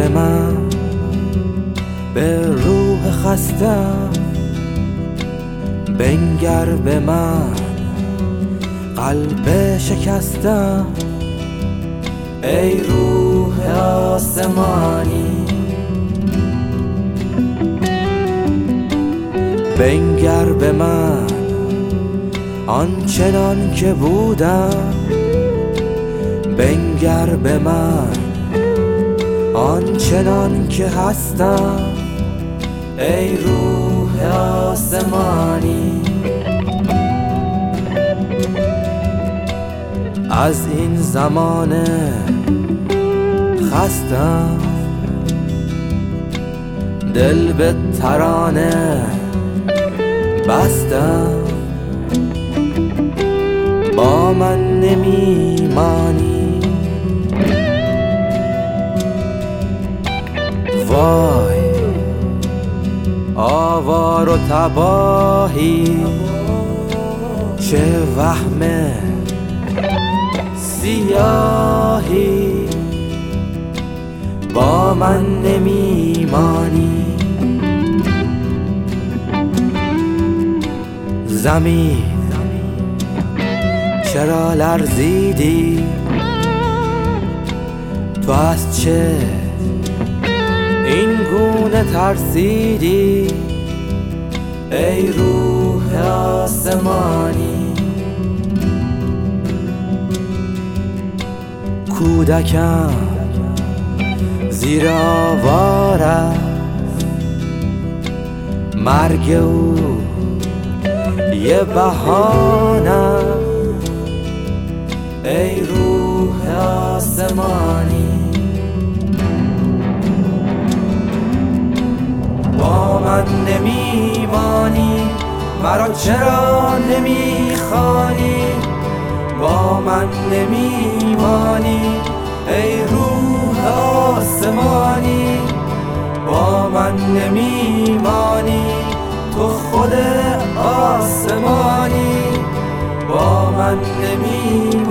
به من، به روح خستم بنگر به من، قلب شکستم ای روح آسمانی. بنگر به من آنچنان که بودم، بنگر به من آنچنان که هستم ای روح آسمانی. از این زمان خستم دل به ترانه بستم، با من نمیمانی. وای آوار و تباهی، چه وهم سیاهی، با من نمیمانی. زمین چرا لرزیدی؟ تو از چه این گونه ترسیدی ای روح آسمانی؟ کودکم زیر آوار است، مرگ او یه بهانه ای روح آسمانی. با من نمیمانی، مرا چرا نمیخوانی؟ با من نمیمانی ای روح آسمانی. با من نمیمانی تو خود آسمانی. با من نمیمانی